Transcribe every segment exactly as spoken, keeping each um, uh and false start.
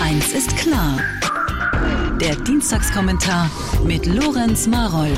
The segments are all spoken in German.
Eins ist klar. Der Dienstagskommentar mit Lorenz Marold.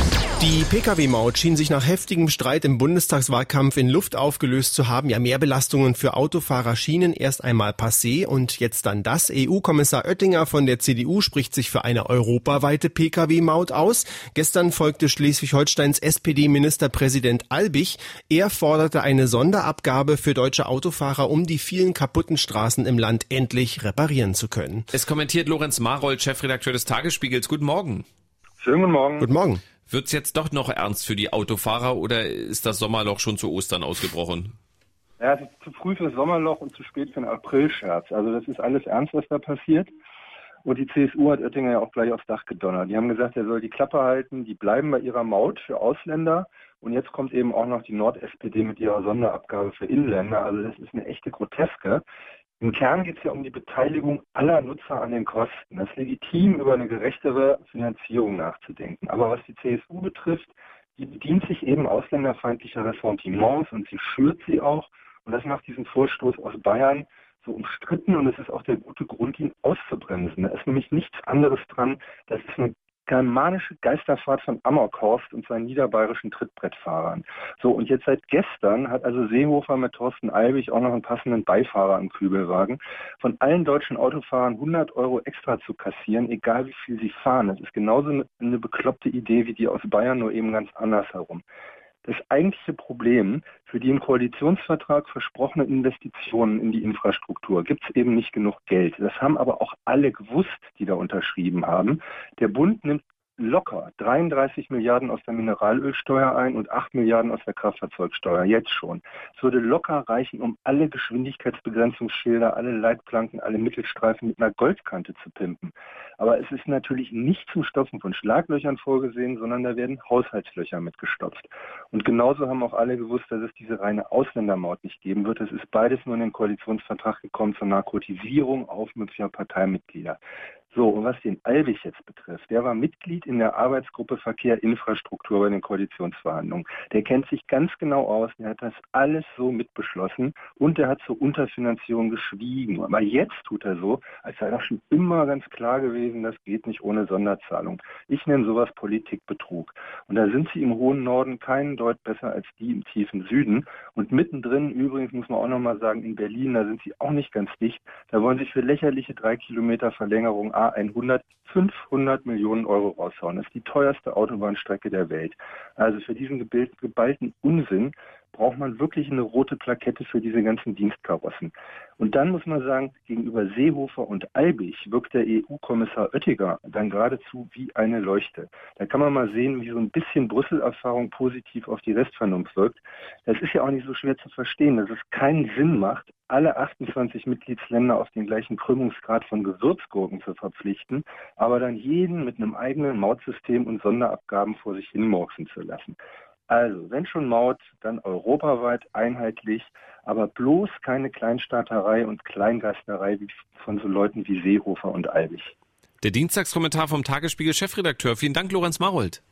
Die Pkw-Maut schien sich nach heftigem Streit im Bundestagswahlkampf in Luft aufgelöst zu haben. Ja, Mehrbelastungen für Autofahrer schienen erst einmal passé und jetzt dann das. E U-Kommissar Oettinger von der C D U spricht sich für eine europaweite Pkw-Maut aus. Gestern folgte Schleswig-Holsteins S P D-Ministerpräsident Albig. Er forderte eine Sonderabgabe für deutsche Autofahrer, um die vielen kaputten Straßen im Land endlich reparieren zu können. Es kommentiert Lorenz Marold, Chefredakteur des Tagesspiegels. Guten Morgen. Schönen guten Morgen. Guten Morgen. Wird's jetzt doch noch ernst für die Autofahrer oder ist das Sommerloch schon zu Ostern ausgebrochen? Ja, es ist zu früh für das Sommerloch und zu spät für einen Aprilscherz. Also das ist alles ernst, was da passiert. Und die C S U hat Oettinger ja auch gleich aufs Dach gedonnert. Die haben gesagt, er soll die Klappe halten, die bleiben bei ihrer Maut für Ausländer. Und jetzt kommt eben auch noch die Nord-S P D mit ihrer Sonderabgabe für Inländer. Also das ist eine echte Groteske. Im Kern geht es ja um die Beteiligung aller Nutzer an den Kosten. Das ist legitim, über eine gerechtere Finanzierung nachzudenken. Aber was die C S U betrifft, die bedient sich eben ausländerfeindlicher Ressentiments und sie schürt sie auch. Und das macht diesen Vorstoß aus Bayern so umstritten und es ist auch der gute Grund, ihn auszubremsen. Da ist nämlich nichts anderes dran. Das ist eine germanische Geisterfahrt von Amok-Horst und seinen niederbayerischen Trittbrettfahrern. So, und jetzt seit gestern hat also Seehofer mit Thorsten Albig auch noch einen passenden Beifahrer im Kübelwagen. Von allen deutschen Autofahrern hundert Euro extra zu kassieren, egal wie viel sie fahren. Das ist genauso eine, eine bekloppte Idee wie die aus Bayern, nur eben ganz andersherum. Das eigentliche Problem für die im Koalitionsvertrag versprochenen Investitionen in die Infrastruktur gibt es eben nicht genug Geld. Das haben aber auch alle gewusst, die da unterschrieben haben. Der Bund nimmt locker dreiunddreißig Milliarden aus der Mineralölsteuer ein und acht Milliarden aus der Kraftfahrzeugsteuer, jetzt schon. Es würde locker reichen, um alle Geschwindigkeitsbegrenzungsschilder, alle Leitplanken, alle Mittelstreifen mit einer Goldkante zu pimpen. Aber es ist natürlich nicht zum Stopfen von Schlaglöchern vorgesehen, sondern da werden Haushaltslöcher mitgestopft. Und genauso haben auch alle gewusst, dass es diese reine Ausländermaut nicht geben wird. Es ist beides nur in den Koalitionsvertrag gekommen zur Narkotisierung aufmüpfiger Parteimitglieder. So, und was den Albig jetzt betrifft, der war Mitglied in der Arbeitsgruppe Verkehr Infrastruktur bei den Koalitionsverhandlungen. Der kennt sich ganz genau aus, der hat das alles so mitbeschlossen und der hat zur Unterfinanzierung geschwiegen. Aber jetzt tut er so, als sei das schon immer ganz klar gewesen, das geht nicht ohne Sonderzahlung. Ich nenne sowas Politikbetrug. Und da sind sie im hohen Norden keinen Deut besser als die im tiefen Süden. Und mittendrin, übrigens muss man auch nochmal sagen, in Berlin, da sind sie auch nicht ganz dicht. Da wollen sich für lächerliche drei Kilometer Verlängerung A hundert fünfhundert Millionen Euro raushauen. Das ist die teuerste Autobahnstrecke der Welt. Also für diesen geballten Unsinn braucht man wirklich eine rote Plakette für diese ganzen Dienstkarossen. Und dann muss man sagen, gegenüber Seehofer und Albig wirkt der E U-Kommissar Oettinger dann geradezu wie eine Leuchte. Da kann man mal sehen, wie so ein bisschen Brüssel-Erfahrung positiv auf die Restvernunft wirkt. Das ist ja auch nicht so schwer zu verstehen, dass es keinen Sinn macht, alle achtundzwanzig Mitgliedsländer auf den gleichen Krümmungsgrad von Gewürzgurken zu verpflichten, aber dann jeden mit einem eigenen Mautsystem und Sonderabgaben vor sich hinmurksen zu lassen. Also, wenn schon Maut, dann europaweit einheitlich, aber bloß keine Kleinstaaterei und Kleingeisterei wie von so Leuten wie Seehofer und Albig. Der Dienstagskommentar vom Tagesspiegel Chefredakteur. Vielen Dank, Lorenz Marold.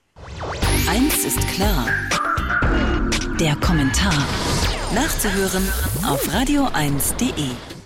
Eins ist klar. Der Kommentar. Nachzuhören auf radio eins punkt de.